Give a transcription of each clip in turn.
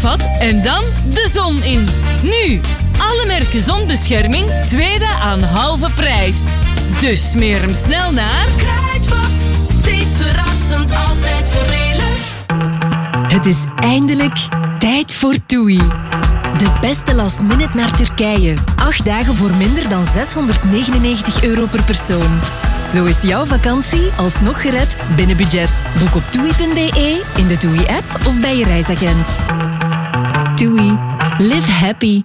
kruidvat en dan de zon in. Nu, alle merken zonbescherming, tweede aan halve prijs. Dus smeer hem snel naar Kruidvat. Steeds verrassend, altijd voordelig. Het is eindelijk tijd voor TUI. De beste last minute naar Turkije. 8 dagen voor minder dan €699 per persoon. Zo is jouw vakantie alsnog gered binnen budget. Boek op TUI.be, in de TUI-app of bij je reisagent. TUI. Live happy.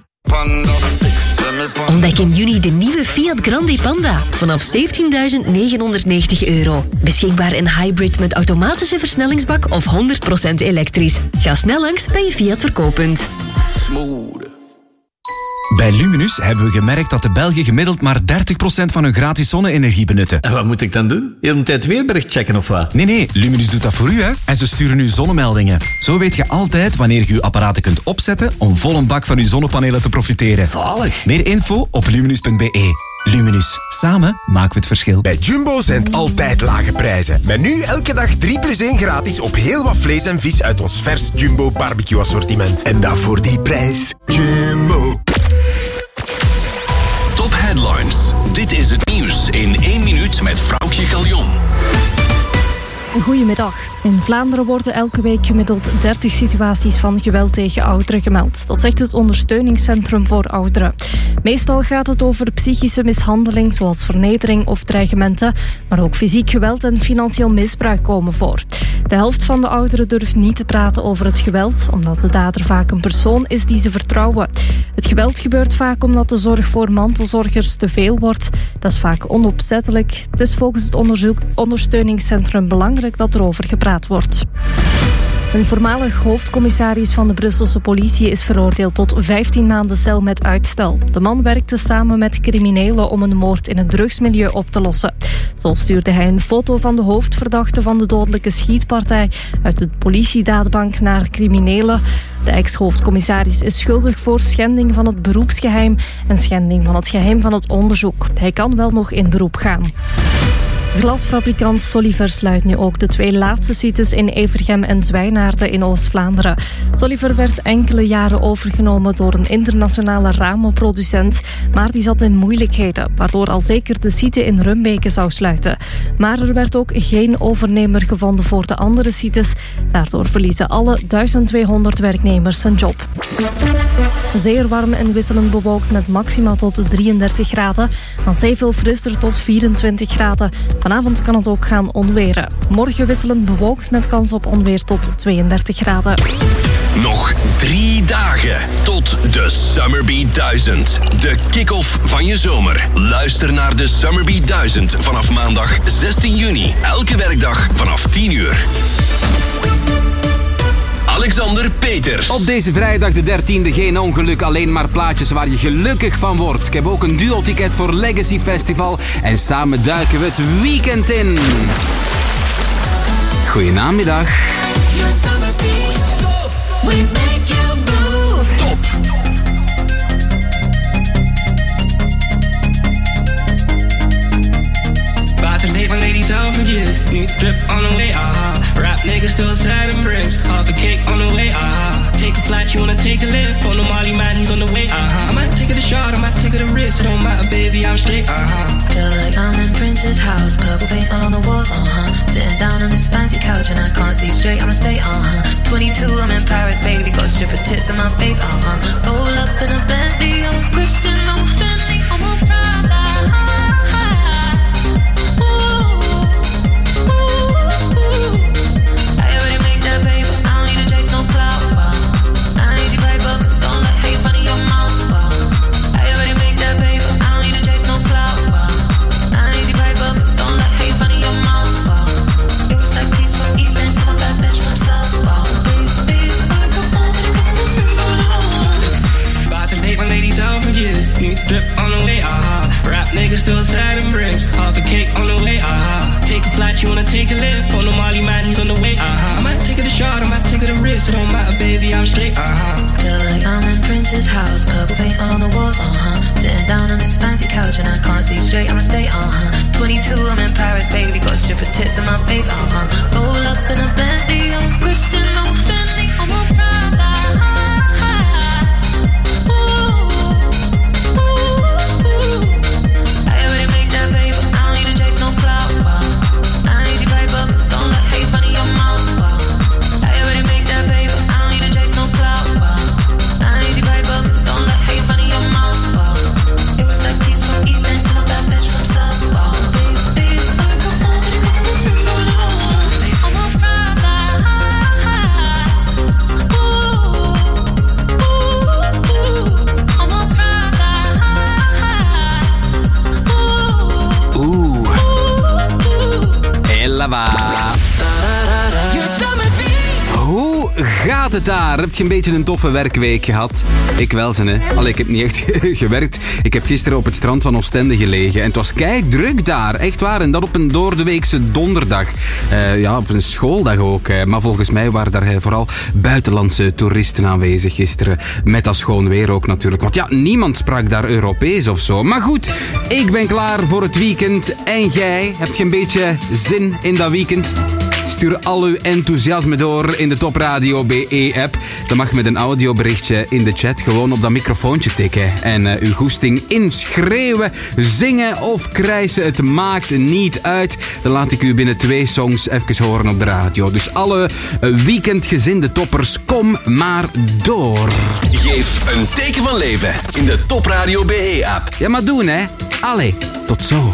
Ontdek in juni de nieuwe Fiat Grande Panda vanaf €17.990. Beschikbaar in hybrid met automatische versnellingsbak of 100% elektrisch. Ga snel langs bij je Fiat verkooppunt. Smooth. Bij Luminus hebben we gemerkt dat de Belgen gemiddeld maar 30% van hun gratis zonne-energie benutten. En wat moet ik dan doen? Heel de tijd weerbericht checken of wat? Nee, Luminus doet dat voor u, hè. En ze sturen u zonnemeldingen. Zo weet je altijd wanneer je uw apparaten kunt opzetten om vol een bak van uw zonnepanelen te profiteren. Zalig. Meer info op luminus.be. Luminus. Samen maken we het verschil. Bij Jumbo zijn het altijd lage prijzen. Met nu elke dag 3+1 gratis op heel wat vlees en vis uit ons vers Jumbo barbecue assortiment. En dat voor die prijs. Jumbo. Top Headlines. Dit is het nieuws in 1 minuut met Vroukje Galjon. Goedemiddag. In Vlaanderen worden elke week gemiddeld 30 situaties van geweld tegen ouderen gemeld. Dat zegt het ondersteuningscentrum voor ouderen. Meestal gaat het over psychische mishandeling, zoals vernedering of dreigementen. Maar ook fysiek geweld en financieel misbruik komen voor. De helft van de ouderen durft niet te praten over het geweld, omdat de dader vaak een persoon is die ze vertrouwen. Het geweld gebeurt vaak omdat de zorg voor mantelzorgers te veel wordt. Dat is vaak onopzettelijk. Het is volgens het ondersteuningscentrum belangrijk dat er over gepraat wordt. Een voormalig hoofdcommissaris van de Brusselse politie is veroordeeld tot 15 maanden cel met uitstel. De man werkte samen met criminelen om een moord in het drugsmilieu op te lossen. Zo stuurde hij een foto van de hoofdverdachte van de dodelijke schietpartij uit de politiedatabank naar criminelen. De ex-hoofdcommissaris is schuldig voor schending van het beroepsgeheim en schending van het geheim van het onderzoek. Hij kan wel nog in beroep gaan. Glasfabrikant Soliver sluit nu ook de 2 laatste sites in Evergem en Zwijnaarden in Oost-Vlaanderen. Soliver werd enkele jaren overgenomen door een internationale ramenproducent, maar die zat in moeilijkheden, waardoor al zeker de site in Rumbeke zou sluiten. Maar er werd ook geen overnemer gevonden voor de andere sites. Daardoor verliezen alle 1200 werknemers hun job. Zeer warm en wisselend bewolkt met maxima tot 33 graden. Van zeeveel frisser tot 24 graden. Vanavond kan het ook gaan onweren. Morgen wisselend bewolkt met kans op onweer tot 32 graden. Nog 3 dagen tot de Summerbeat 1000. De kick-off van je zomer. Luister naar de Summerbeat 1000 vanaf maandag 16 juni. Elke werkdag vanaf 10 uur. Alexander Peters. Op deze vrijdag de 13e geen ongeluk, alleen maar plaatjes waar je gelukkig van wordt. Ik heb ook een duo-ticket voor Legacy Festival en samen duiken we het weekend in. Goedenamiddag. Top. About to date my lady selfridges. New drip on the way, Rap niggas still selling bricks. Half a cake on the way, Take a flight, you wanna take a lift. On the Molly man, he's on the way, I might take it a shot, I might take it a risk. It don't matter, baby, I'm straight, Feel like I'm in Prince's house. Purple paint all on the walls, Sitting down on this fancy couch and I can't see straight, I'ma stay, 22, I'm in Paris, baby. Got strippers' tits in my face, Roll up in a Bentley, I'm Christian, I'm Fendi, I'm a Prada. New drip on the way, Rap niggas still selling bricks. Half a cake on the way, Take a flight, you wanna take a lift. On the Molly man, he's on the way, I might take it a shot, I might take it a risk. It don't matter, baby, I'm straight, Feel like I'm in Prince's house. Purple paint all on the walls, Sitting down on this fancy couch and I can't see straight, I'ma stay, 22, I'm in Paris, baby. Got strippers' tits in my face, Roll up in a Bentley, I'm Christian, I'm Fendi, I'm a Prada. gaat het daar? Heb je een beetje een toffe werkweek gehad? Ik wel, hè. Allee, ik heb niet echt gewerkt. Ik heb gisteren op het strand van Oostende gelegen. En het was kei druk daar. Echt waar. En dat op een doordeweekse donderdag. Op een schooldag ook. Maar volgens mij waren daar vooral buitenlandse toeristen aanwezig gisteren. Met dat schoon weer ook natuurlijk. Want ja, niemand sprak daar Europees of zo. Maar goed, ik ben klaar voor het weekend. En jij? Heb je een beetje zin in dat weekend? Stuur al uw enthousiasme door in de Top Radio BE-app. Dan mag met een audioberichtje in de chat gewoon op dat microfoontje tikken. En uw goesting inschreeuwen, zingen of krijsen. Het maakt niet uit. Dan laat ik u binnen 2 songs even horen op de radio. Dus alle weekendgezinde toppers, kom maar door. Geef een teken van leven in de Top Radio BE-app. Ja, maar doen hè. Allee, tot zo.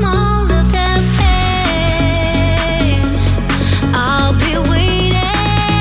I'll be waiting.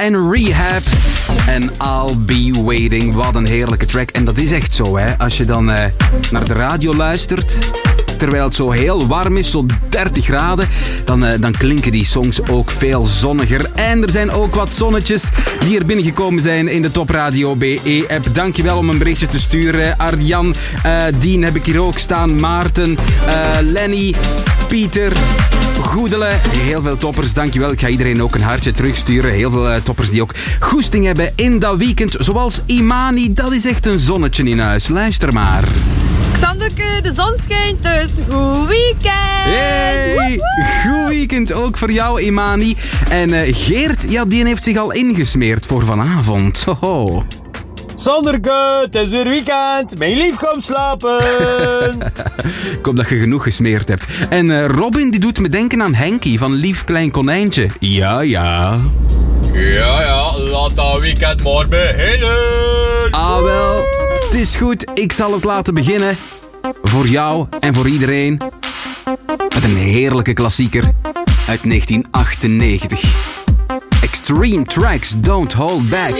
en Rehab. En I'll Be Waiting. Wat een heerlijke track. En dat is echt zo, hè. Als je dan naar de radio luistert, terwijl het zo heel warm is, zo 30 graden, dan klinken die songs ook veel zonniger. En er zijn ook wat zonnetjes die er binnengekomen zijn in de Top Radio BE-app. Dankjewel om een berichtje te sturen. Arjan, Dien heb ik hier ook staan, Maarten, Lenny, Pieter, Goedele. Heel veel toppers, dankjewel. Ik ga iedereen ook een hartje terugsturen. Heel veel toppers die ook goesting hebben in dat weekend. Zoals Imani, dat is echt een zonnetje in huis. Luister maar. Xanderke, de zon schijnt, dus goed weekend! Hey, goed weekend ook voor jou, Imani. En Geert, ja, die heeft zich al ingesmeerd voor vanavond. Hoho. Sanderke, het is weer weekend. Mijn lief, kom slapen. Ik hoop dat je genoeg gesmeerd hebt. En Robin, die doet me denken aan Henkie van Lief Klein Konijntje. Ja, ja. Ja, laat dat weekend maar beginnen. Ah, wel. Het is goed, ik zal het laten beginnen. Voor jou en voor iedereen. Met een heerlijke klassieker uit 1998. Extreme Tracks, Don't Hold Back.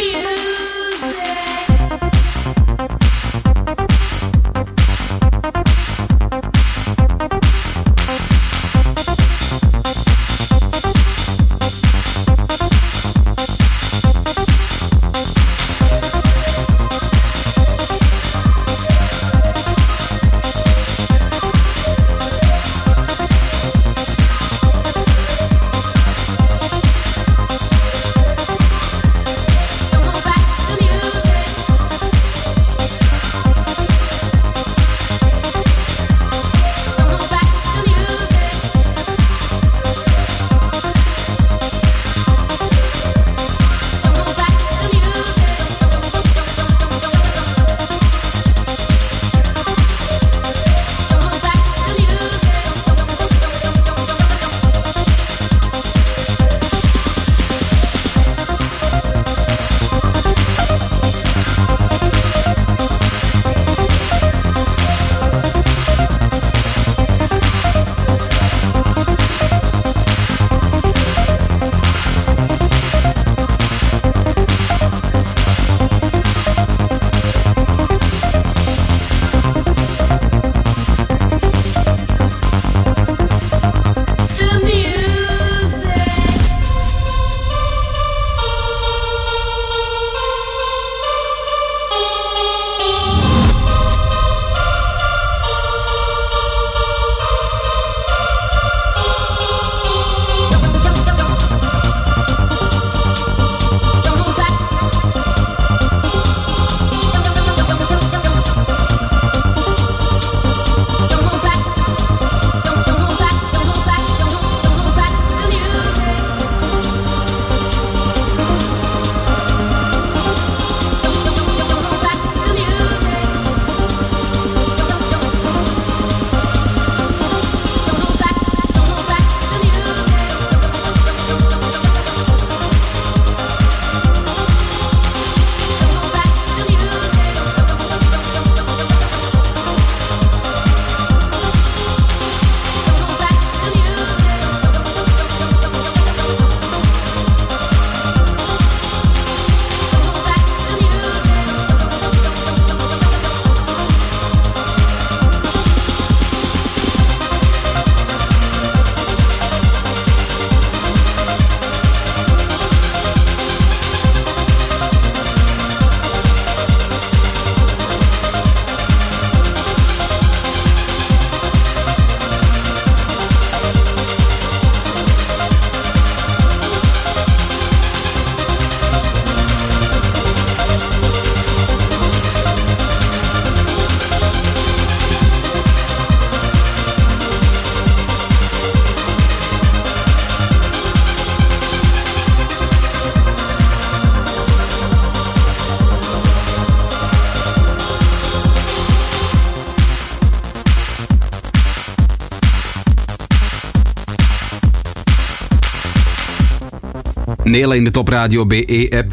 Nela in de Top Radio BE-app.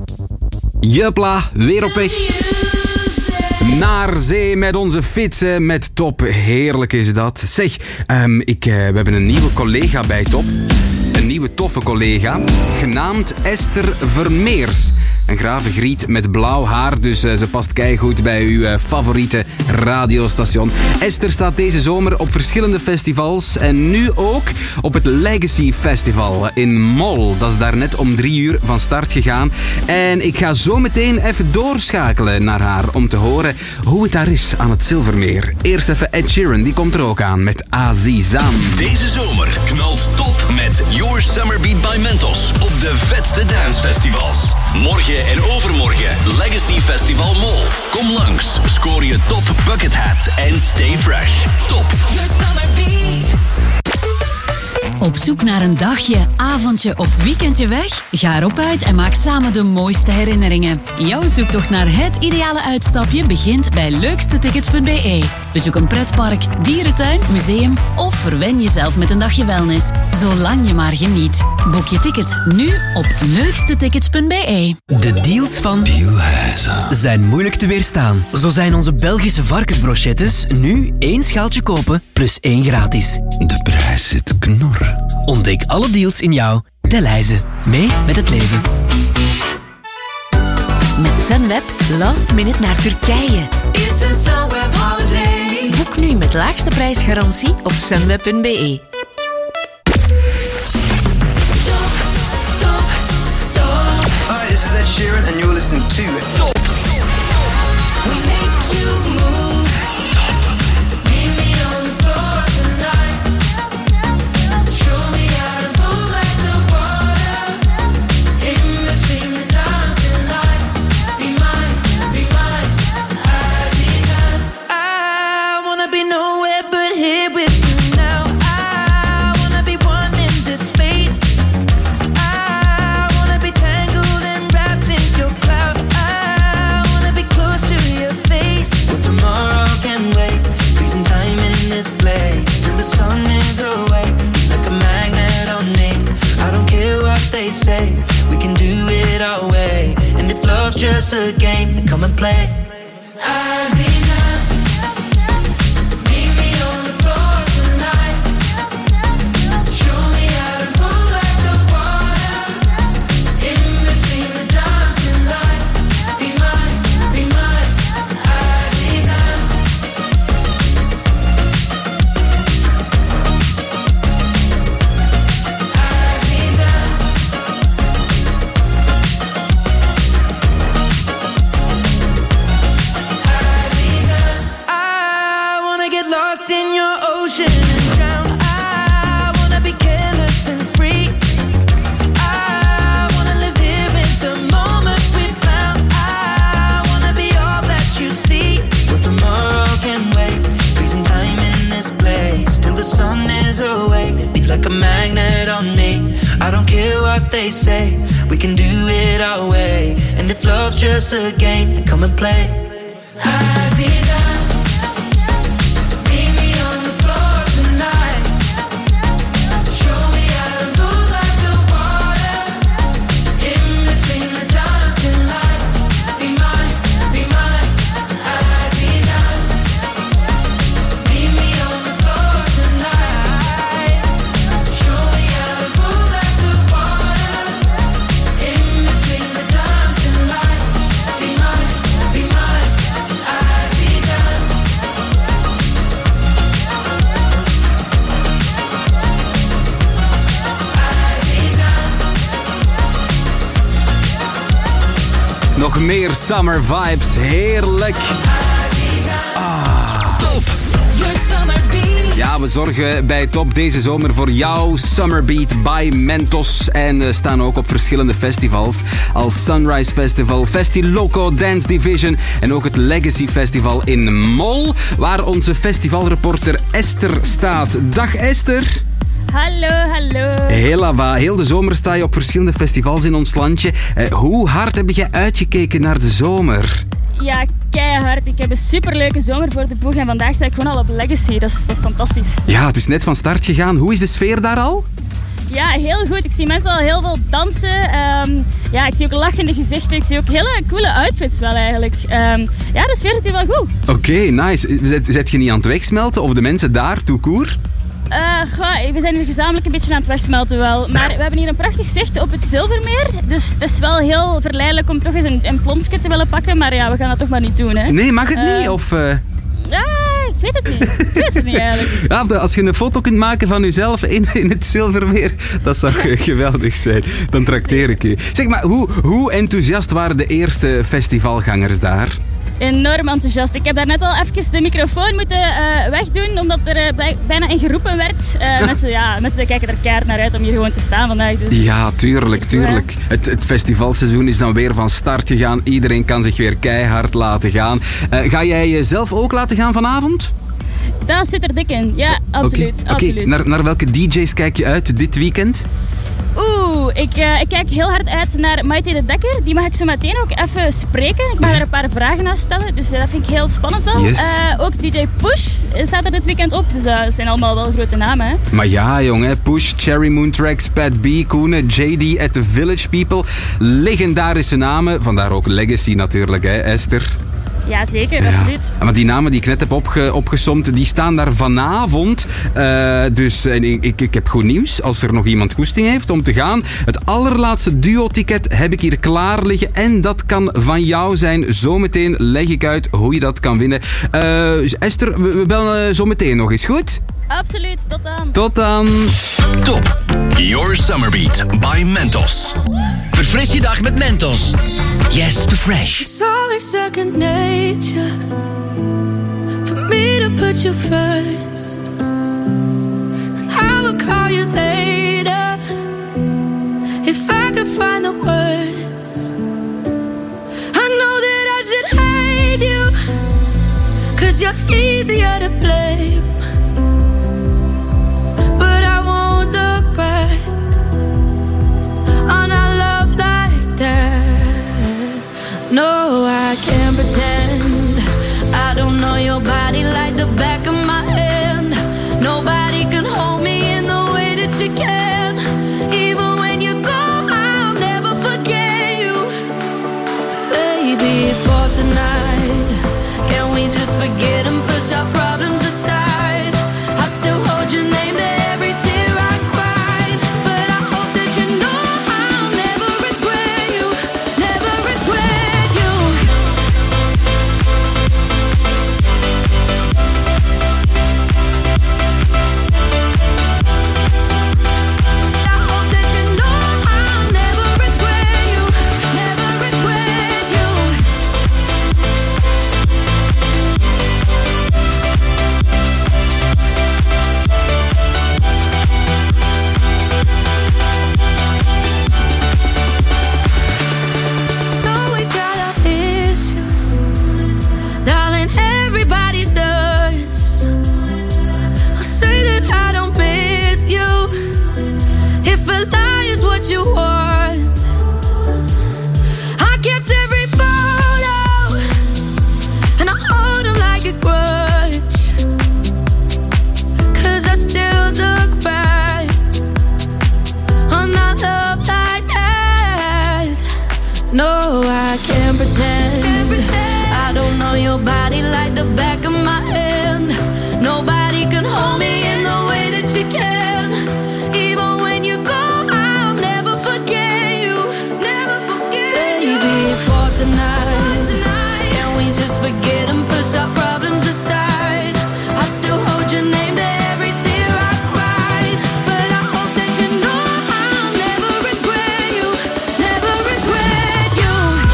Jupla, weer op weg. Naar zee met onze fietsen met Top. Heerlijk is dat. Zeg, we hebben een nieuwe collega bij Top. Een een nieuwe toffe collega, genaamd Esther Vermeers. Een grave griet met blauw haar, dus ze past keigoed bij uw favoriete radiostation. Esther staat deze zomer op verschillende festivals en nu ook op het Legacy Festival in Mol. Dat is daar net om 3:00 van start gegaan. En ik ga zo meteen even doorschakelen naar haar om te horen hoe het daar is aan het Zilvermeer. Eerst even Ed Sheeran, die komt er ook aan met Azizan. Deze zomer knalt top met Your Summer Beat by Mentos op de vetste dancefestivals. Morgen en overmorgen Legacy Festival Mol. Kom langs, scoor je top bucket hat en stay fresh. Top. Your Summer Beat. Op zoek naar een dagje, avondje of weekendje weg? Ga erop uit en maak samen de mooiste herinneringen. Jouw zoektocht naar het ideale uitstapje begint bij leukstetickets.be. Bezoek een pretpark, dierentuin, museum of verwen jezelf met een dagje wellness. Zolang je maar geniet. Boek je ticket nu op leukstetickets.be. De deals van Dealhuizen zijn moeilijk te weerstaan. Zo zijn onze Belgische varkensbrochettes nu 1 schaaltje kopen plus 1 gratis. De prijs zit knor. Ontdek alle deals in jouw Dealhuizen. Mee met het leven. Met Sunweb last minute naar Turkije. It's a Sunweb holiday. Boek nu met laagste prijsgarantie op sunweb.be. Hi, this is Ed Sheeran and you're listening to Top. We make you move. Meet me on the floor tonight. Show me how to move like the water. In between the dancing lights. Be mine, Azizan. I wanna be nowhere but here with you now. I wanna be one in this space. I wanna be tangled and wrapped in your cloud. I wanna be close to your face. Well, tomorrow can wait. Freezing time in this place till the sun is awake. Like a magnet on me. I don't care what they say. We can do it our way. And if love's just a game, then come and play. Azizan. Meet me on the floor tonight. Show me how to move like the water. In between the dancing lights. Be mine, Azizan. I wanna get lost in your ocean and drown. I wanna be careless and free. I wanna live here in the moment we found. I wanna be all that you see. But tomorrow can wait. Freezing time in this place till the sun is awake. Be like a magnet on me. I don't care what they say. We can do it our way. And if love's just a game, then come and play. Azizan. Meet me on the floor tonight. Show me how to move like the water. In between the dancing lights. Be mine, Azizan. Meet me on the floor tonight. Show me how to move like the water. In between the dancing lights. Be mine, Azizan. Nog meer summer vibes, heerlijk. Top. Your Summer Beat. Ja, we zorgen bij Top deze zomer voor jouw Summer Beat by Mentos. En staan ook op verschillende festivals. Als Sunrise Festival, Festiloco, Dance Division en ook het Legacy Festival in Mol. Waar onze festivalreporter Esther staat. Dag Esther. Hallo. Heel de zomer sta je op verschillende festivals in ons landje. Hoe hard heb jij uitgekeken naar de zomer? Ja, keihard. Ik heb een superleuke zomer voor de boeg en vandaag sta ik gewoon al op Legacy. Dat is fantastisch. Ja, het is net van start gegaan. Hoe is de sfeer daar al? Ja, heel goed. Ik zie mensen al heel veel dansen. Ik zie ook lachende gezichten. Ik zie ook hele coole outfits wel eigenlijk. De sfeer zit hier wel goed. Oké, nice. Zet je niet aan het wegsmelten? Of de mensen daar, tout court? We zijn hier gezamenlijk een beetje aan het wegsmelten wel. Maar we hebben hier een prachtig zicht op het Zilvermeer. Dus het is wel heel verleidelijk om toch eens een plonsje te willen pakken. Maar ja, we gaan dat toch maar niet doen, hè. Nee, mag het niet? Of... Ja, ik weet het niet eigenlijk. Ja, als je een foto kunt maken van jezelf in het Zilvermeer, dat zou geweldig zijn. Dan trakteer ik je. Zeg maar, hoe enthousiast waren de eerste festivalgangers daar? Enorm enthousiast. Ik heb daar net al even de microfoon moeten wegdoen, omdat er bijna in geroepen werd. Mensen kijken er keihard naar uit om hier gewoon te staan vandaag. Dus. Ja, tuurlijk. Het festivalseizoen is dan weer van start gegaan. Iedereen kan zich weer keihard laten gaan. Ga jij jezelf ook laten gaan vanavond? Dat zit er dik in. Ja, absoluut. Oké. Naar welke DJ's kijk je uit dit weekend? Ik kijk heel hard uit naar Maite de Dekker. Die mag ik zo meteen ook even spreken. Ik mag daar een paar vragen aan stellen, dus dat vind ik heel spannend wel. Yes. Ook DJ Push staat er dit weekend op, dus dat zijn allemaal wel grote namen. Hè? Maar ja, jongen, Push, Cherry Moon Tracks, Pat B, Koenen, JD at the Village People. Legendarische namen, vandaar ook Legacy natuurlijk, hè, Esther. Ja, zeker, absoluut. Maar die namen die ik net heb opgesomd, die staan daar vanavond. Dus ik heb goed nieuws. Als er nog iemand goesting heeft om te gaan. Het allerlaatste duo-ticket heb ik hier klaar liggen. En dat kan van jou zijn. Zometeen leg ik uit hoe je dat kan winnen. Esther, we bellen zo meteen nog eens, goed? Absoluut, tot dan. Tot dan. Top. Your Summer Beat by Mentos. Verfris je dag met Mentos. Yes to fresh. It's always second nature for me to put you first. And I will call you later if I could find the words. I know that I should hate you 'cause you're easier to blame. But I won't look back on our love like that. No, I can't pretend I don't know your body like the back of my hand. Nobody can hold me in the way that you can. Even when you go, I'll never forget you. Baby, for tonight, can we just forget and push our problems aside? I still hold your name to every tear I cried. But I hope that you know I'll never regret you. Never regret you. I hope that you know I'll never regret you. Never regret you. Know we got our issues, darling, everybody does. I'll say that I don't miss you. If a lie is what you want, I kept every photo and I hold them like a grudge. 'Cause I still look back on our love like that. No, I can't pretend I don't know your body like the back of my hand. Nobody can hold me in the way that you can. Even when you go, I'll never forget you. Never forget you. Baby, for tonight, can we just forget and push our problems aside? I still hold your name to every tear I cried. But I hope that you know I'll never regret you. Never regret you.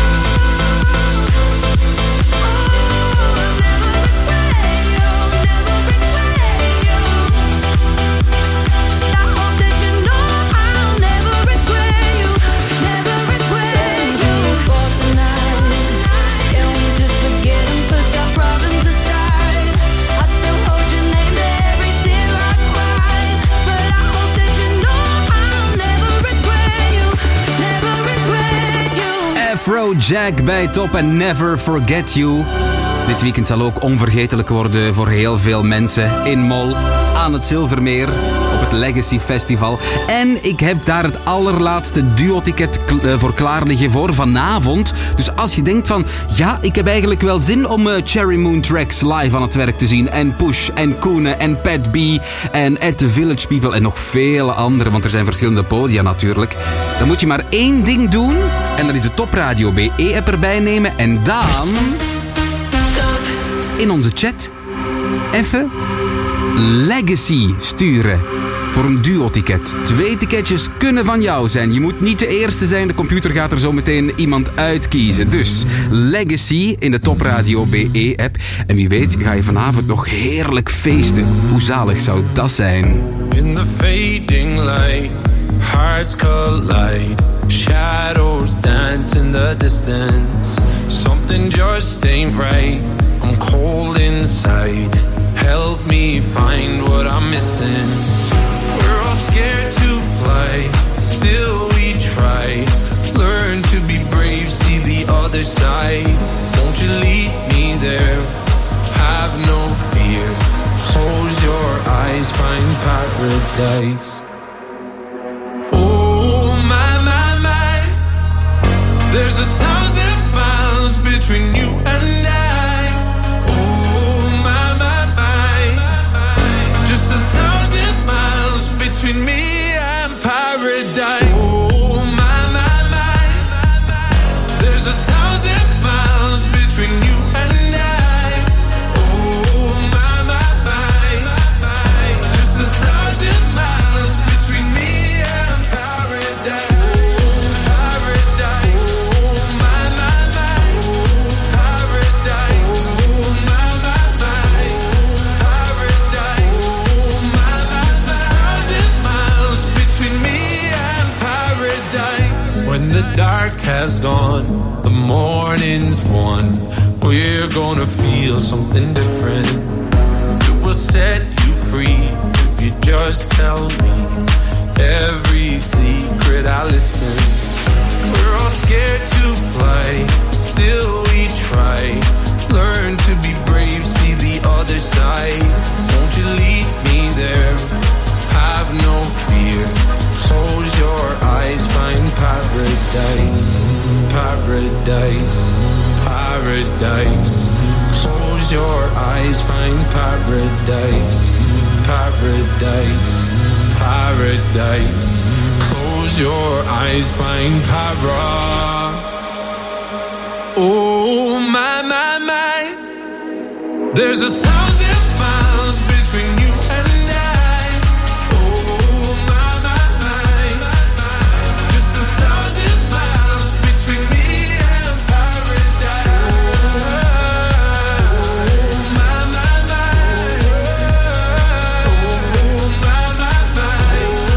I hope that you know I'll never regret you. Never regret you. For tonight, can we just forget and push our problems aside? I still hold your name to every tear I cried. But I hope that you know I'll never regret you. Never regret you. Afrojack bij Top en Never Forget You. Dit weekend zal ook onvergetelijk worden voor heel veel mensen in Mol, aan het Zilvermeer, op het Legacy Festival. En ik heb daar het allerlaatste duo-ticket voor klaar liggen voor vanavond. Dus als je denkt van, ja, ik heb eigenlijk wel zin om Cherry Moon Tracks live aan het werk te zien. En Push, en Koenen, en Pat B, en At The Village People, en nog vele andere, want er zijn verschillende podia natuurlijk. Dan moet je maar één ding doen, en dat is de Top Radio BE-app erbij nemen, en dan in onze chat even Legacy sturen voor een duo-ticket. 2 ticketjes kunnen van jou zijn. Je moet niet de eerste zijn. De computer gaat er zo meteen iemand uitkiezen. Dus Legacy in de Top Radio BE-app. En wie weet ga je vanavond nog heerlijk feesten. Hoe zalig zou dat zijn? In the fading light, hearts collide. Shadows dance in the distance. Something just ain't right. I'm cold inside. Help me find what I'm missing. We're all scared to fly, still we try. Learn to be brave, see the other side. Won't you lead me there? Have no fear. Close your eyes, find paradise. Oh my, my, my. There's 1,000 miles between you and I. Between me and paradise. Oh my, my, my. There's 1,000 miles between you and I. Oh my, my, my. Just 1,000 miles between me and paradise. Oh, paradise. Oh my, my, my. Oh, paradise. Oh my, my, my. Oh, paradise. Oh my, my, when the dark has gone, the morning's won. We're gonna feel something different. It will set you free if you just tell me every secret I listen. We're all scared to fly, still we try. Learn to be brave, see the other side. Won't you lead me there? Have no fear. Close your eyes, find paradise, paradise, paradise. Close your eyes, find paradise, paradise, paradise. Close your eyes, find para. Oh my, my, my. There's 1,000 miles between you and I. Oh my, my, my. Just 1,000 miles between me and paradise. Oh my, my, my. Oh my, my, my.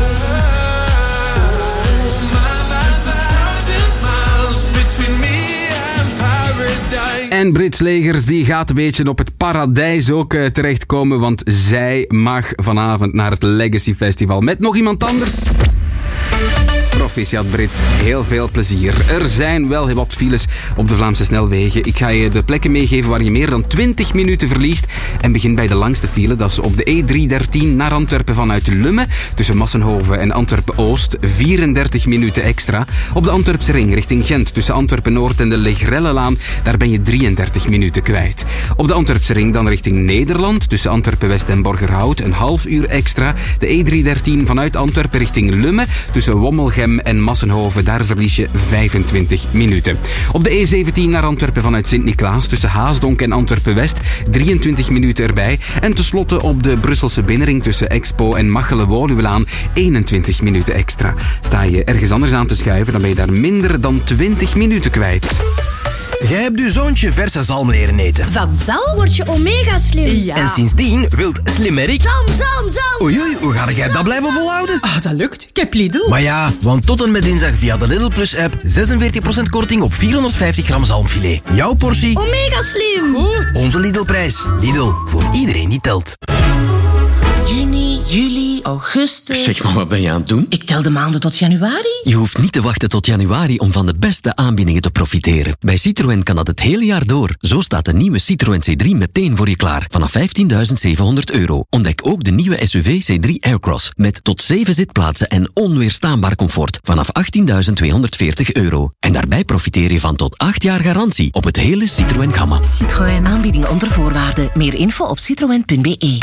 Oh my, my, 1,000 miles between me and paradise. En Brits Legers die gaat een beetje op het paradijs ook terechtkomen, want zij mag vanavond naar het Legacy Festival met nog iemand anders. Proficiat Brit, heel veel plezier. Er zijn wel wat files op de Vlaamse snelwegen. Ik ga je de plekken meegeven waar je meer dan 20 minuten verliest. En begin bij de langste file, dat is op de E313 naar Antwerpen vanuit Lummen. Tussen Massenhoven en Antwerpen-Oost, 34 minuten extra. Op de Antwerpse ring richting Gent, tussen Antwerpen-Noord en de Legrellelaan, daar ben je 33 minuten kwijt. Op de Antwerpse ring dan richting Nederland, tussen Antwerpen-West en Borgerhout, een half uur extra. De E313 vanuit Antwerpen richting Lummen, tussen Wommelgem en Massenhoven, daar verlies je 25 minuten. Op de E17 naar Antwerpen vanuit Sint-Niklaas, tussen Haasdonk en Antwerpen-West, 23 minuten erbij. En tenslotte op de Brusselse binnenring tussen Expo en Machelen-Woluwelaan, 21 minuten extra. Sta je ergens anders aan te schuiven, dan ben je daar minder dan 20 minuten kwijt. Jij hebt uw zoontje verse zalm leren eten. Van zalm word je omega slim. Ja. En sindsdien wilt slimmerik... Zalm. Oei, hoe ga jij dat blijven volhouden? Ah, dat lukt. Ik heb Lidl. Maar ja, want tot en met dinsdag via de Lidl Plus app 46% korting op 450 gram zalmfilet. Jouw portie... Omega slim. Goed. Onze Lidl-prijs. Lidl, voor iedereen die telt. Juni, juli, juli, augustus... Zeg maar, wat ben je aan het doen? Ik tel de maanden tot januari. Je hoeft niet te wachten tot januari om van de beste aanbiedingen te profiteren. Bij Citroën kan dat het hele jaar door. Zo staat de nieuwe Citroën C3 meteen voor je klaar. Vanaf €15.700. Ontdek ook de nieuwe SUV C3 Aircross. Met tot 7 zitplaatsen en onweerstaanbaar comfort. Vanaf €18.240. En daarbij profiteer je van tot 8 jaar garantie op het hele Citroën gamma. Citroën aanbieding onder voorwaarden. Meer info op citroen.be.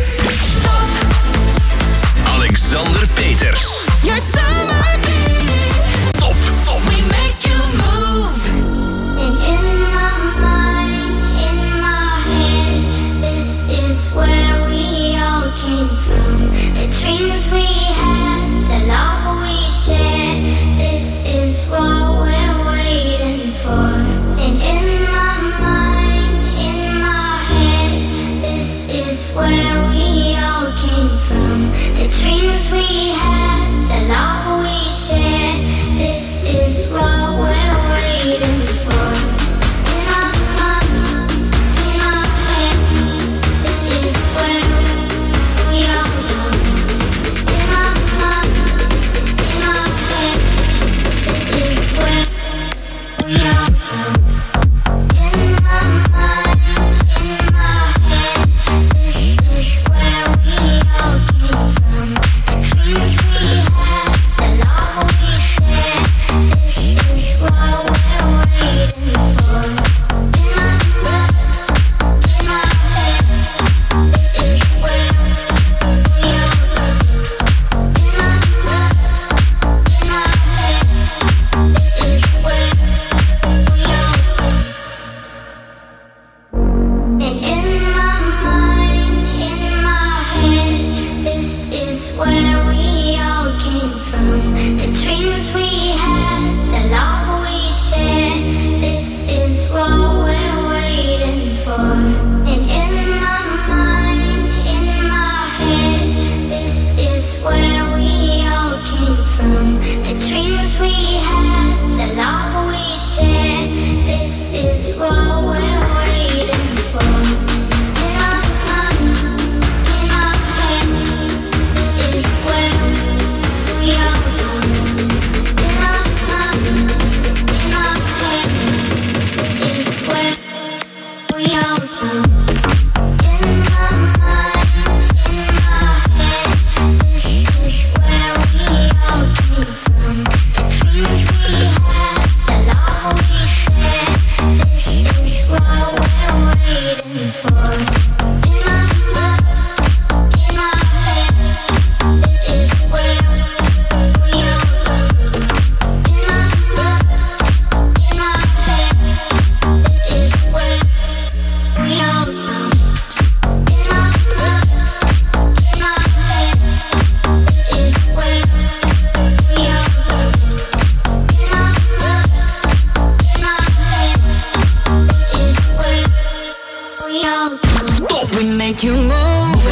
Alexander Peters. Your summer beat. Top. We make you move. And in my mind, in my head, this is where we all came from. The dreams we had, the love we shared, this is what we're waiting for. And in my mind, in my head, this is where we all came from. The dreams we had, the love we shared, this is what we're waiting for. In my mind, in my head, this is where we all come. In my mind, in my head, this is where we all come. In my mind, in my head, this is where we all came from. The dreams we had, the love we shared, this is what we're waiting for. In my mind, in my head, this is where we all come. In my mind, in my head, this is where we all come. And in my mind, in my head, this is where we all came from. The dreams we had, the love we shared, this is what we're waiting for. And in my mind, in my head, this is where we all came from. The dreams we had, the love we shared, this is what we're waiting for. In my mind, in my head, this is where we all come. In my mind, in my head, this is where we all come. In my mind, in my head, this is where we all came from. The dreams we had, the love we shared, this is what we're waiting for. In my mind, in my head, this is where we all come. In my mind, in my head, this is where we all come. In my mind, in my head, this is where we all come. In my mind, in my head, this is where we all come. We make you move.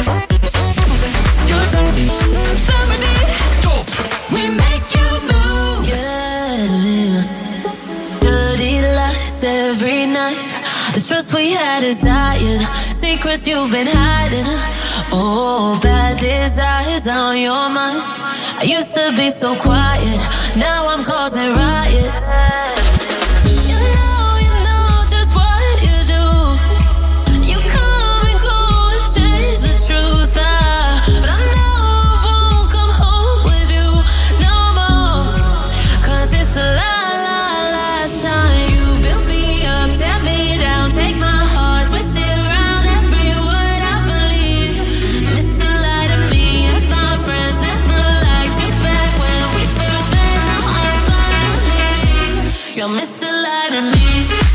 Your summer beat. Top. We make you move. Yeah. Dirty lies every night. The trust we had is dying. Secrets you've been hiding. Oh, bad desires on your mind. I used to be so quiet. Now I'm causing riots. You know just what you do. You come and go and change the truth. But I know I won't come home with you no more. 'Cause it's the last time you built me up, tear me down, take my heart, twist it around every word I believe. Mr. Lie to me and my friends never liked you back when we first met. Now I'm finally you're Mr. Lie to me.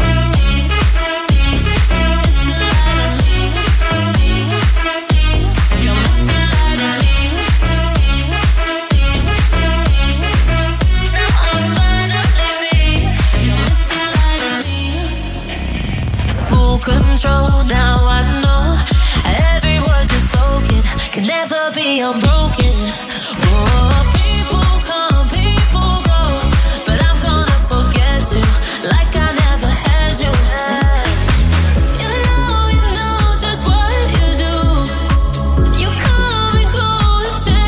Mr. Lie to me. You're Mr. Lie to me. Now I'm finally you're Mr. Lie to me. Full control, now I know every word you've spoken can never be unbroken. Oh, people come, people go, but I'm gonna forget you like I never had you. You know just what you do. You come and go and change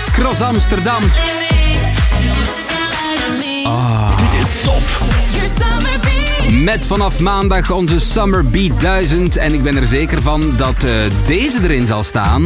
Cross Amsterdam. Dit is top. Met vanaf maandag onze Summer Beat 1000. En ik ben er zeker van dat deze erin zal staan.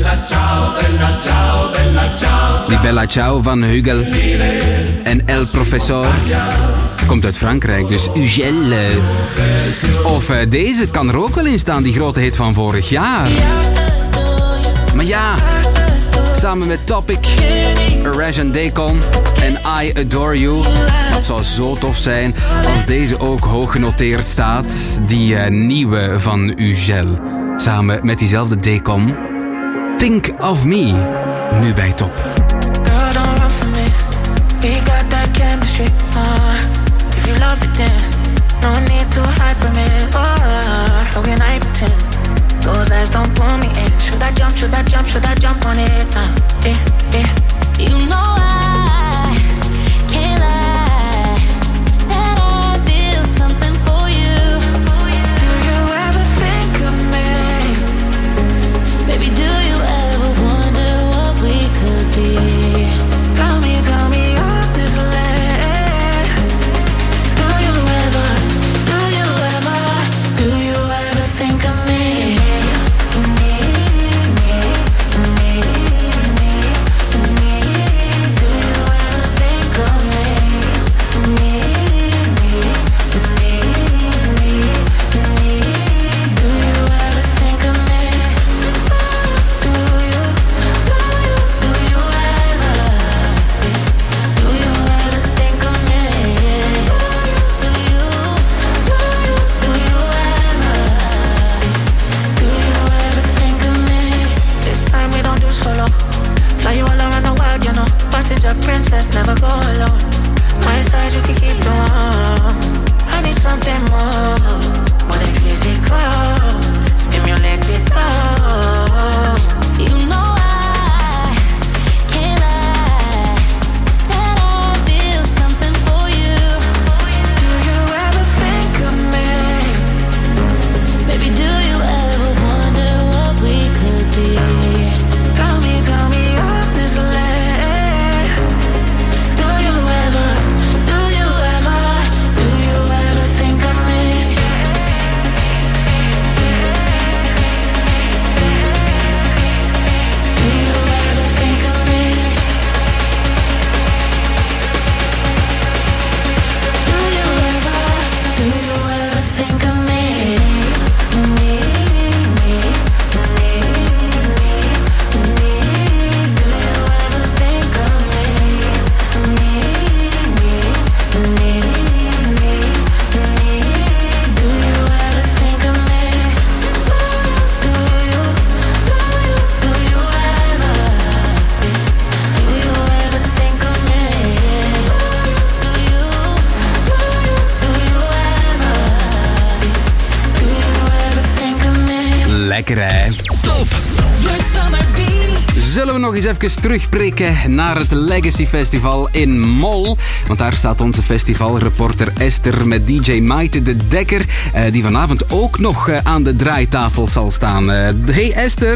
Die Bella Ciao van Hugel en El Professor. Komt uit Frankrijk, dus Ugel. Of deze kan er ook wel in staan, die grote hit van vorig jaar. Maar ja, samen met Topic, Rash and Deacon en I Adore You. Het zou zo tof zijn als deze ook hoog genoteerd staat. Die nieuwe van Ugel. Samen met diezelfde Deacon. Think of Me. Nu bij Top. Girl, don't run from me. We got that chemistry. If you love it, then no need to hide from it. How can I pretend? Those eyes don't pull me in. Should I jump? Should I jump? Should I jump on it? You know I can't lie that I feel something for you. Do you ever think of me? Baby, do you ever wonder what we could be? Tell me honestly. Do you ever think of me? A princess, never go alone. My side, you can keep the warm. I need something more than physical. Stimulate it all. You know I can't lie that I feel something for you. Do you ever think of me? Baby, do you ever wonder what we could be? Tell me honestly. Lekker hè? Top! Zullen we nog eens even terugprikken naar het Legacy Festival in Mol. Want daar staat onze festivalreporter Esther met DJ Maite de Dekker. Die vanavond ook nog aan de draaitafel zal staan. Hey Esther!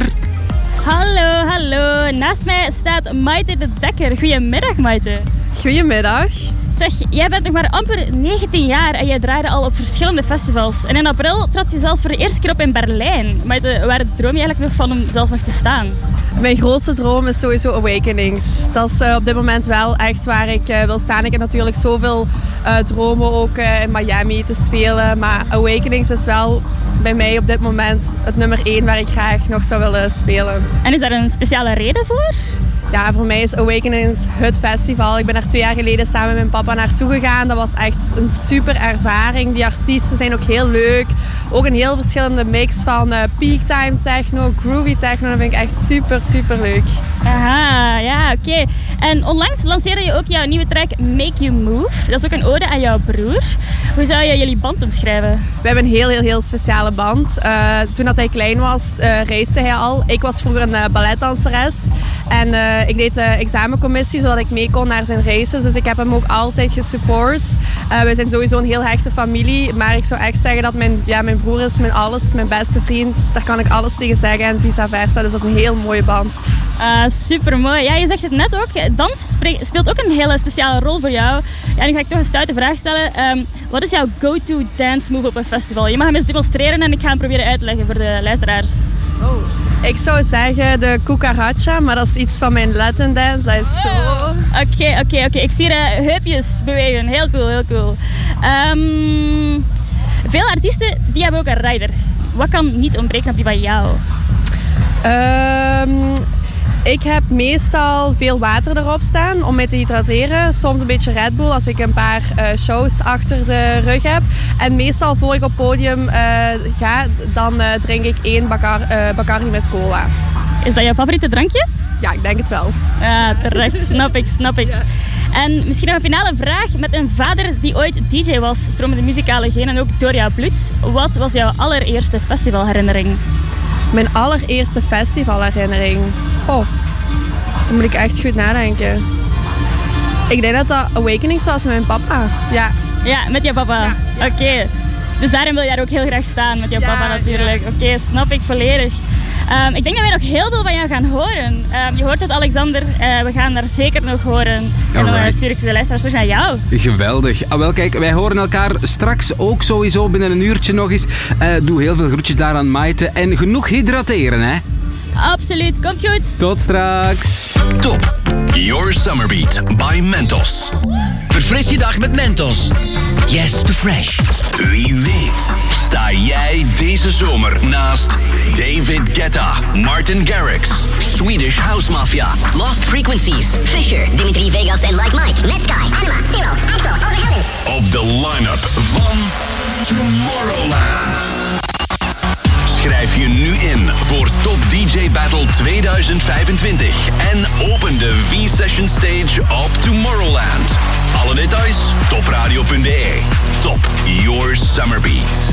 Hallo. Naast mij staat Maite de Dekker. Goedemiddag Maite. Goedemiddag. Zeg, jij bent nog maar amper 19 jaar en jij draaide al op verschillende festivals. En in april trad je zelfs voor de eerste keer op in Berlijn. Maite, waar droom je eigenlijk nog van om zelfs nog te staan? Mijn grootste droom is sowieso Awakenings. Dat is op dit moment wel echt waar ik wil staan. Ik heb natuurlijk zoveel dromen ook in Miami te spelen. Maar Awakenings is wel bij mij op dit moment het nummer 1 waar ik graag nog zou willen spelen. En is daar een speciale reden voor? Ja, voor mij is Awakenings het festival. Ik ben er 2 jaar geleden samen met mijn papa naartoe gegaan. Dat was echt een super ervaring. Die artiesten zijn ook heel leuk. Ook een heel verschillende mix van peaktime techno, groovy techno. Dat vind ik echt super, super leuk. Aha, ja, oké. En onlangs lanceerde je ook jouw nieuwe track Make You Move. Dat is ook een ode aan jouw broer. Hoe zou je jullie band omschrijven? We hebben een heel speciale band. Toen dat hij klein was, reisde hij al. Ik was vroeger een balletdanseres. En ik deed de examencommissie zodat ik mee kon naar zijn races. Dus ik heb hem ook altijd gesupport. We zijn sowieso een heel hechte familie. Maar ik zou echt zeggen dat mijn broer is mijn alles, mijn beste vriend. Daar kan ik alles tegen zeggen en vice versa. Dus dat is een heel mooie band. Super mooi. Ja, je zegt het net ook. Dans speelt ook een hele speciale rol voor jou. Ja, nu ga ik toch een stoute vraag stellen. Wat is jouw go-to dance move op een festival? Je mag hem eens demonstreren en ik ga hem proberen uit te leggen voor de luisteraars. Ik zou zeggen de cucaracha, maar dat is iets van mijn Latin dance. Dat is zo... Oké. Ik zie heupjes bewegen. Heel cool. Veel artiesten die hebben ook een rider. Wat kan niet ontbreken op die van jou? Ik heb meestal veel water erop staan om mij te hydrateren. Soms een beetje Red Bull als ik een paar shows achter de rug heb. En meestal voor ik op podium ga, dan drink ik 1 Bacardi met cola. Is dat jouw favoriete drankje? Ja, ik denk het wel. Ja, terecht. Snap ik. En misschien nog een finale vraag. Met een vader die ooit DJ was, stromen de muzikale genen ook door jouw bloed. Wat was jouw allereerste festivalherinnering? Mijn allereerste festivalherinnering? Dan moet ik echt goed nadenken. Ik denk dat dat Awakenings was met mijn papa. Ja, met jouw papa. Ja. Oké. Dus daarin wil jij ook heel graag staan met jouw papa natuurlijk. Oké, snap ik volledig. Ik denk dat wij nog heel veel van jou gaan horen. Je hoort het, Alexander. We gaan daar zeker nog horen. En dan stuur ik de luisteraars terug naar jou. Geweldig. Wel kijk, wij horen elkaar straks ook sowieso binnen een uurtje nog eens. Doe heel veel groetjes daar aan Maite. En genoeg hydrateren, hè? Absoluut, komt goed. Tot straks. Top. Your Summer Beat by Mentos. Verfris je dag met Mentos. Yes to fresh. Wie weet sta jij deze zomer naast David Guetta, Martin Garrix, Swedish House Mafia, Lost Frequencies, Fisher, Dimitri Vegas en Like Mike, Netsky, Anima, Zero, Axel, Overhelden. Op de line-up van Tomorrowland. Schrijf je nu in voor Top DJ Battle 2025 en open de V-Session Stage op Tomorrowland. Alle details, topradio.be. Top, your summer beat.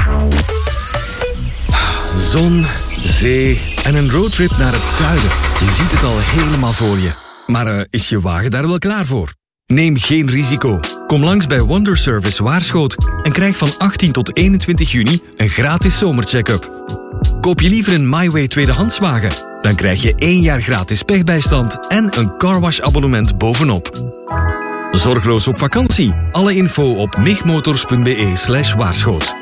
Zon, zee en een roadtrip naar het zuiden. Je ziet het al helemaal voor je. Maar is je wagen daar wel klaar voor? Neem geen risico. Kom langs bij Wonder Service Waarschoot en krijg van 18 tot 21 juni een gratis zomercheck-up. Koop je liever een MyWay tweedehandswagen? Dan krijg je 1 jaar gratis pechbijstand en een carwash-abonnement bovenop. Zorgloos op vakantie. Alle info op migmotors.be/waarschoot.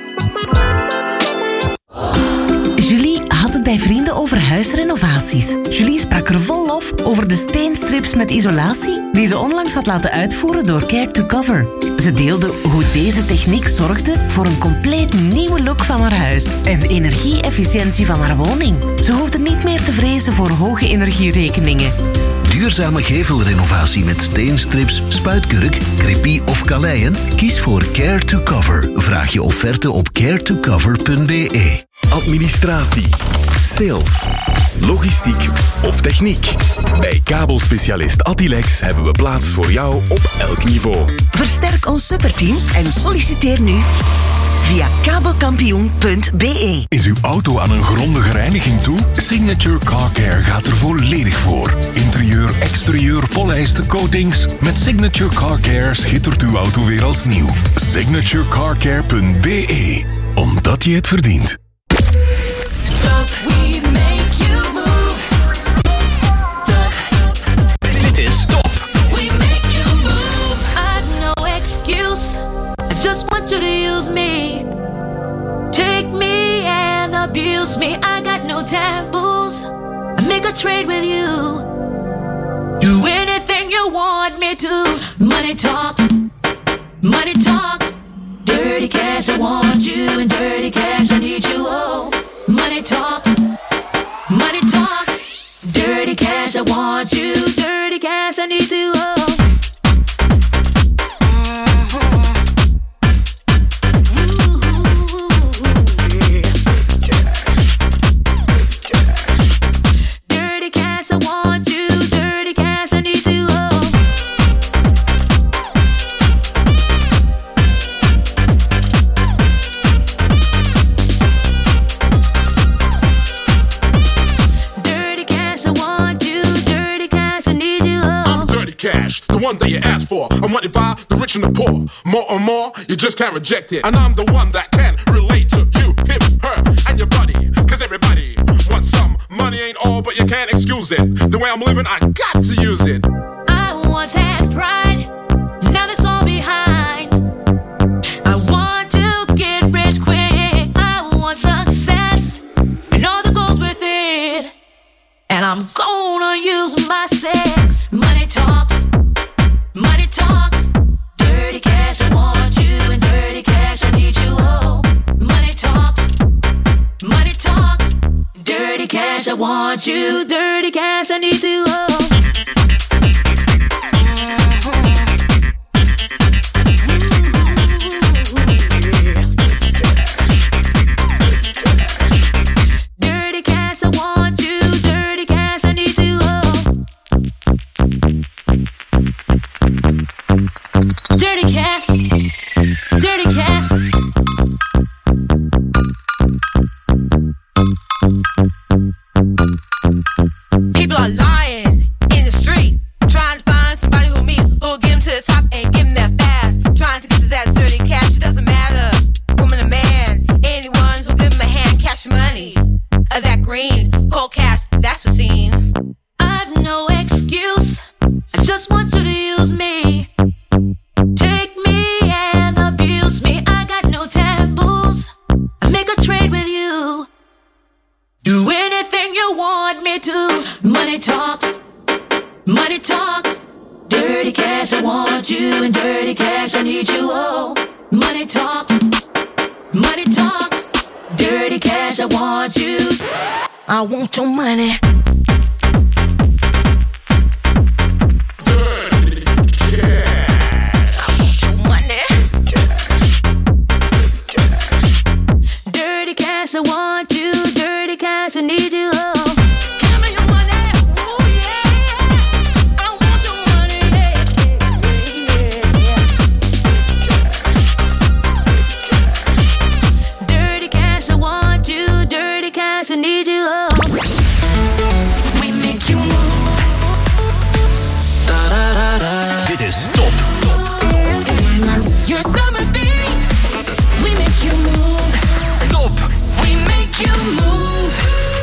Julie had het bij vrienden over huisrenovaties. Julie sprak er vol lof over de steenstrips met isolatie die ze onlangs had laten uitvoeren door Care to Cover. Ze deelde hoe deze techniek zorgde voor een compleet nieuwe look van haar huis en de energie-efficiëntie van haar woning. Ze hoefde niet meer te vrezen voor hoge energierekeningen. Duurzame gevelrenovatie met steenstrips, spuitkurk, crepie of kaleien? Kies voor Care to Cover. Vraag je offerte op caretocover.be. Administratie, sales, logistiek of techniek. Bij kabelspecialist Attilex hebben we plaats voor jou op elk niveau. Versterk ons superteam en solliciteer nu via kabelkampioen.be. Is uw auto aan een grondige reiniging toe? Signature Car Care gaat er volledig voor. Interieur, exterieur, polijsten, coatings. Met Signature Car Care schittert uw auto weer als nieuw. Signaturecarcare.be. Omdat je het verdient. Dit is Top. Just want you to use me. Take me and abuse me. I got no taboos. I make a trade with you. Do anything you want me to. Money talks. Money talks. Dirty cash, I want you. And dirty cash, I need you. Oh, money talks. Money talks. Dirty cash, I want you. Dirty cash, I need you. Oh. cash, the one that you asked for. I'm wanted by the rich and the poor. More and more, you just can't reject it. And I'm the one that can relate to you, him, her, and your buddy. Cause everybody wants some. Money ain't all, but you can't excuse it. The way I'm living, I got to use it. I once had pride, now that's all behind. I want to get rich quick. I want success and all that goes with it. And I'm gonna use my sex. Money talks, money talks. Dirty cash, I want you, and dirty cash, I need you. Oh, money talks, money talks. Dirty cash, I want you, dirty cash, I need you. Oh. Dirty cash, dirty cash. People are lying in the street, trying to find somebody who'll get them to the top and give them that fast. Trying to get to that dirty cash, it doesn't matter, woman or man. Anyone who'll give them a hand, cash money. That green, cold cash, that's the scene. I've no excuse, I just want you to use me. Take me and abuse me, I got no taboos. I make a trade with you. Do anything you want me to. Money talks, money talks. Dirty cash, I want you, and dirty cash, I need you. Oh, money talks, money talks. Dirty cash, I want you. I want your money. I want you, dirty cash, I need you. Oh, give me your money. Ooh, yeah. I want your money. Yeah. Dirty cash, I want you, dirty cash, I need you. Oh, we make you move. Da, da, da, da. Dit is Top. Your summer beat. We make you move. Top. We make you move.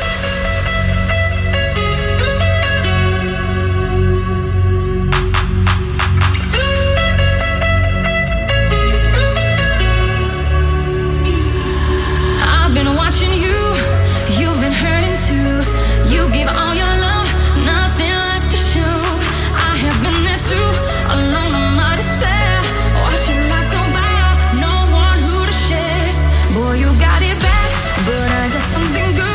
I've been watching you. You've been hurting too. You give all your love, nothing left to show. I have been there too, alone in my despair. Watching life go by, no one who to share. Boy, you got it back, but I got something good.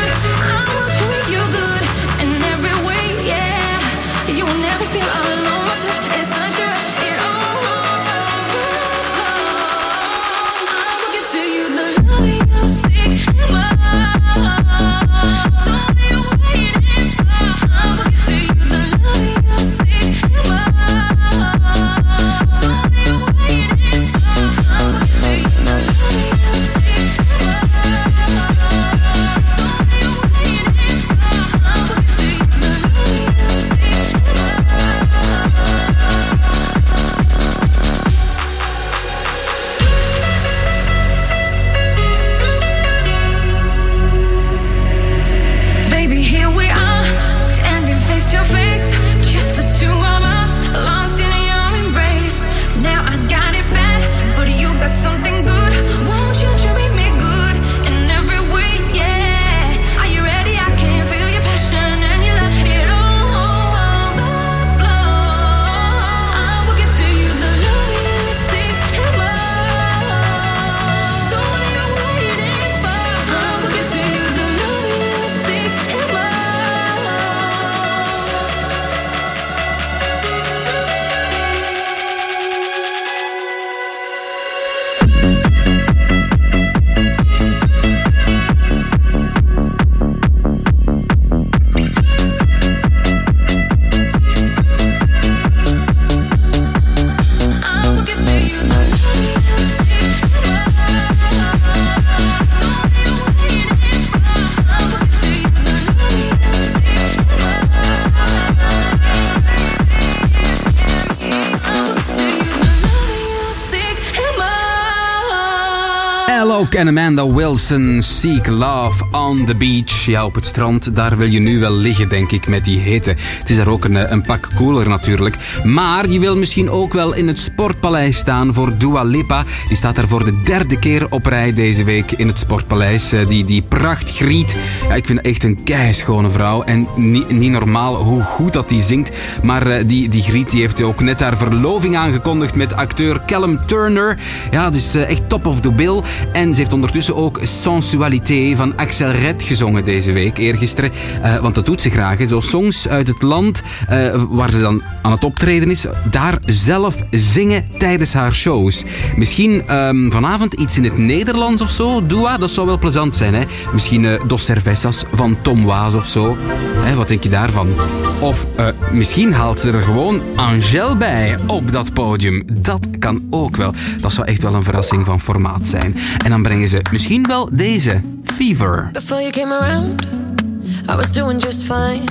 Brooke en Amanda Wilson, Seek Love on the Beach. Ja, op het strand, daar wil je nu wel liggen, denk ik, met die hitte. Het is daar ook een pak cooler natuurlijk. Maar je wil misschien ook wel in het Sportpaleis staan voor Dua Lipa. Die staat daar voor de 3e keer op rij deze week in het Sportpaleis. Die prachtgriet. Ja, ik vind het echt een keischone vrouw. En niet normaal hoe goed dat die zingt. Maar die Griet die heeft ook net haar verloving aangekondigd met acteur Callum Turner. Ja, dat is echt top of the bill. En ze heeft ondertussen ook Sensualité van Axel Red gezongen deze week, eergisteren. Want dat doet ze graag. Hè. Zo songs uit het land waar ze dan aan het optreden is. Daar zelf zingen tijdens haar shows. Misschien vanavond iets in het Nederlands of zo. Dua, dat zou wel plezant zijn. Hè. Misschien Dos Cervezas van Tom Waas of zo. Hè, wat denk je daarvan? Of misschien haalt ze er gewoon Angèle bij op dat podium. Dat kan ook wel. Dat zou echt wel een verrassing van formaat zijn. En dan brengen ze misschien wel deze, Fever. Before you came around, I was doing just fine.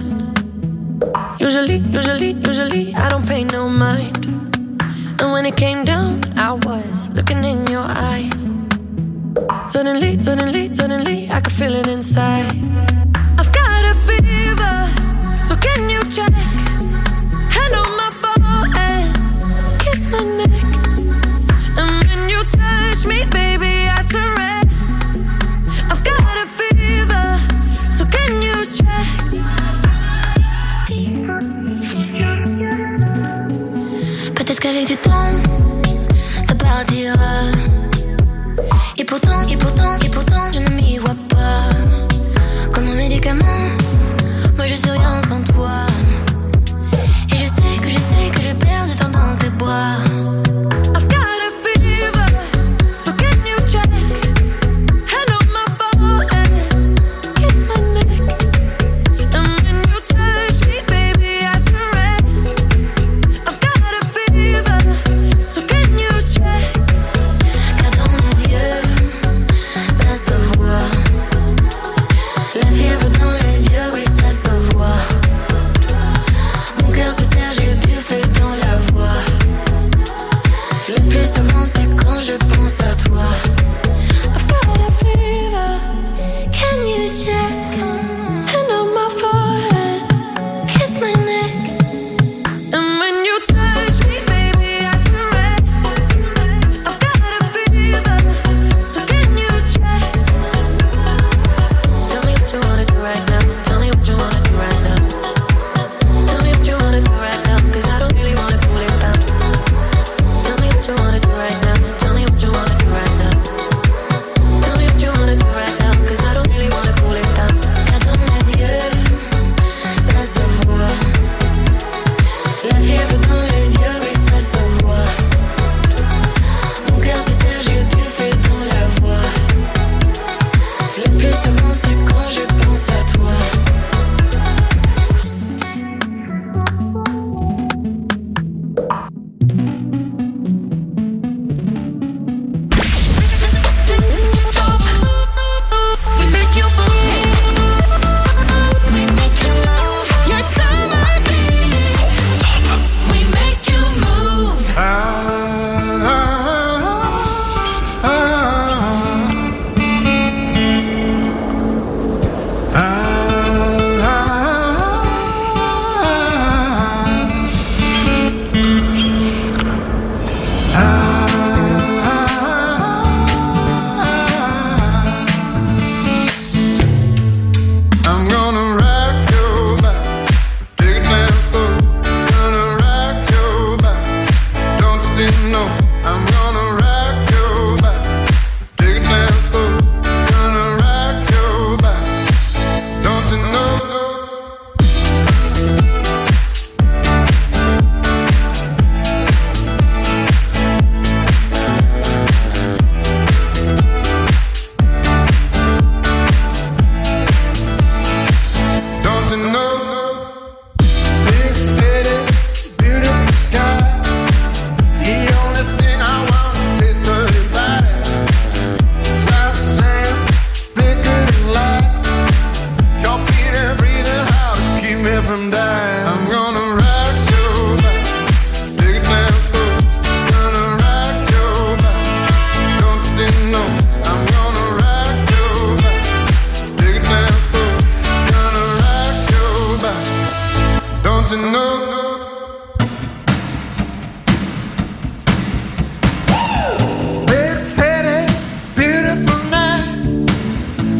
Usually, I don't pay no mind. And when it came down, I was looking in your eyes. Suddenly, I could feel it inside. I've got a fever, so can you check? Hand on my forehead, kiss my neck. And when you touch me, baby, I turn red. I've got a fever, so can you check? Peut-être qu'avec du temps, ça partira. Et pourtant, je ne m'y vois pas. Comme un médicament, moi je suis rien sans toi. Et je sais que je perds de temps dans tes bras. I've got a fever, so can you check? Hand on my forehead, kiss my neck. And when you touch me, baby, I turn red. I've got a fever, so can you check? Car dans mes yeux, ça se voit. La fièvre dans les yeux, oui, ça se voit. Mon cœur se serre, j'ai du feu dans la voix. Le plus souvent, c'est quand je pense à toi. I've got a fever, can you check? Hand on my forehead, kiss my neck. And when you touch me, baby, I turn red. I've got a fever, so can you check? Tell me what you wanna do right now. Tell me what you wanna do right now. Tell me what you wanna do right now, 'cause I don't really wanna cool it down. Tell me what you wanna do right now. Tell me what you wanna do right now. Tell me what you wanna do right now, 'cause I don't really wanna cool it down. Car dans mes yeux, ça se voit. La fièvre dans les yeux, oui, ça se voit. Mon cœur se serre, j'ai du feu dans la voix. Le plus souvent, c'est quand je pense à toi. We make you move. We make you move. Your summer beat. We make you move. I'm gonna rock your back, take it down slow. Gonna rock your back, don't you know? I'm gonna rock your back, take it down slow. Gonna rock your back, don't you know?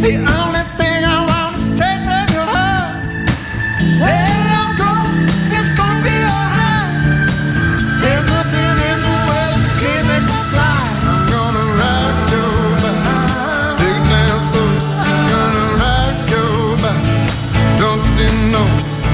The only thing I want is to taste of your heart. Let it all go, it's gonna be alright. There's nothing in the world that can make me fly. I'm gonna rock your back, take it down slow. I'm gonna rock your back, don't you know?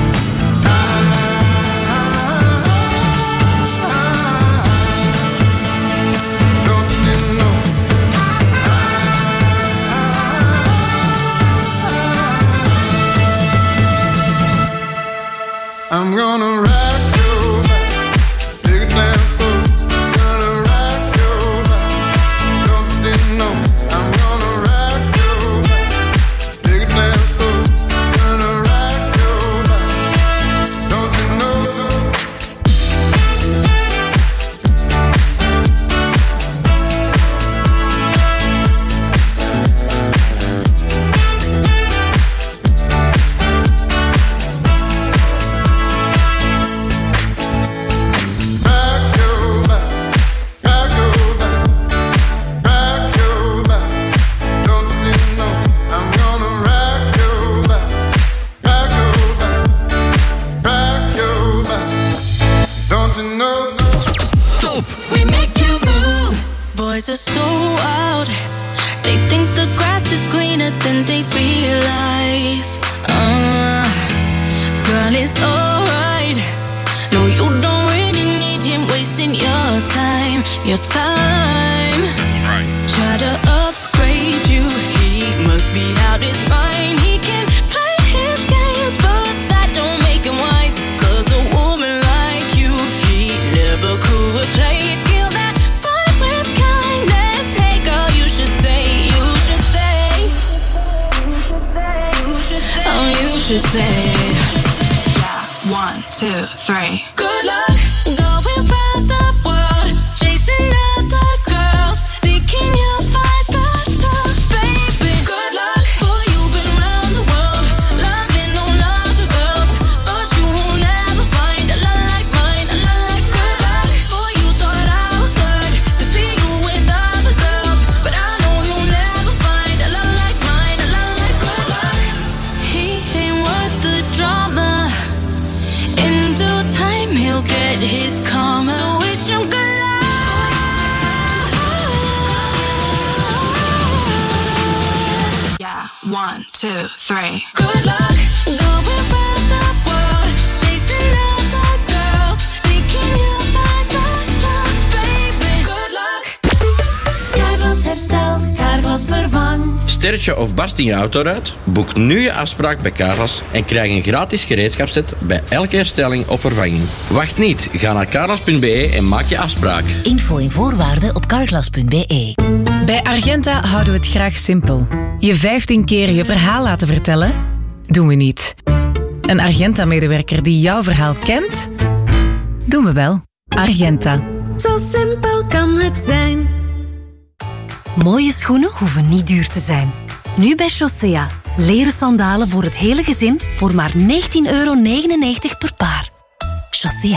I'm gonna rock your back, take it down slow. Gonna rock your back, don't you know? I'm gonna rock your back, take it down slow. Gonna rock your back, don't you know? Boys are so out. They think the grass is greener than they realize. Girl, it's alright. No, you don't really need him wasting your time. Your time. Try to upgrade you. He must be out his mind. He can play his games, but that don't make him wise. 'Cause a woman like you, he never could replace. Kill that vibe with kindness. Hey girl, you should say. Oh, you should say. Yeah, 1, 2, 3. Good luck going round the world, chasing other girls, thinking you'll find better, baby. Good luck, boy, you've been round the world, loving on other girls, but you won't ever find a love like mine, a love like good luck. Boy, you thought I was hurt to see you with other girls, but I know you'll never find a love like mine, a love like good luck. He ain't worth the drama. In due time, he'll get his karma. So wish him good luck. Yeah, 1, 2, 3. Good luck going round the world, chasing other girls, thinking you'll find better, baby. Good luck. Carglass herstelt, Carglass vervangt. Sterretje of barst in je auto uit? Boek nu je afspraak bij Carglass en krijg een gratis gereedschapsset bij elke herstelling of vervanging. Wacht niet, ga naar carglass.be en maak je afspraak. Info en voorwaarden op carglass.be. Bij Argenta houden we het graag simpel. Je 15 keer je verhaal laten vertellen? Doen we niet. Een Argenta-medewerker die jouw verhaal kent? Doen we wel. Argenta. Zo simpel kan het zijn. Mooie schoenen hoeven niet duur te zijn. Nu bij Chaussea. Leren sandalen voor het hele gezin voor maar €19,99 per paar. Chaussea.